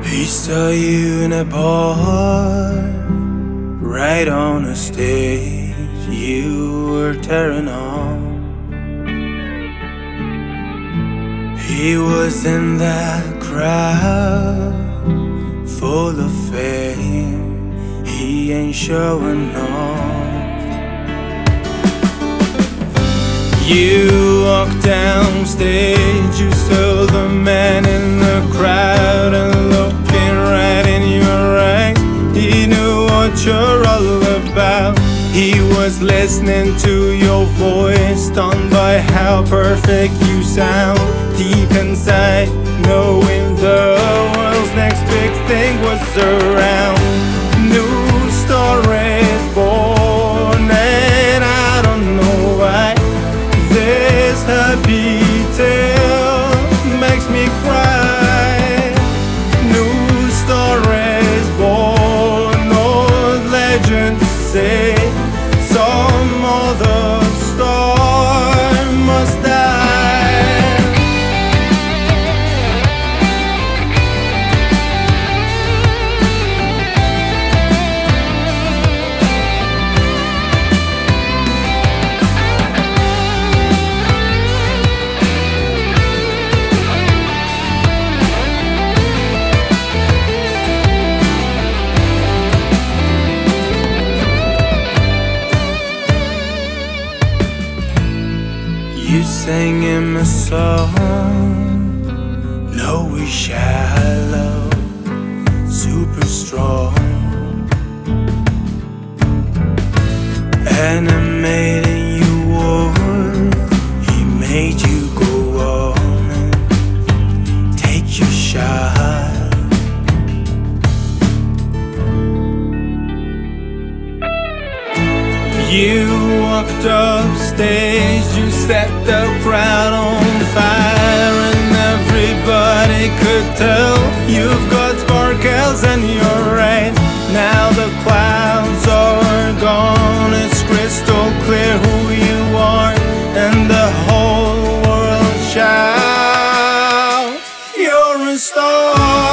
He saw you in a bar, right on the stage. You were tearing on. He was in that crowd, full of fame. He ain't showing off. You walked down stage, you saw the man in the crowd, and looking right in your eyes, he knew what you're all about. He was listening to your voice, stunned by how perfect you sound. Deep inside, knowing the world's next big thing was around. New stories born, and I don't know why this happy tale makes me cry. New stories born, old legends say some other star must die. You sang him a song, no we shallow, super strong, animating you words. He made you go on and take your shot. You walked up stage, you set the crowd on fire, and everybody could tell you've got sparkles in your eyes. Now the clouds are gone, it's crystal clear who you are, and the whole world shouts, you're a star.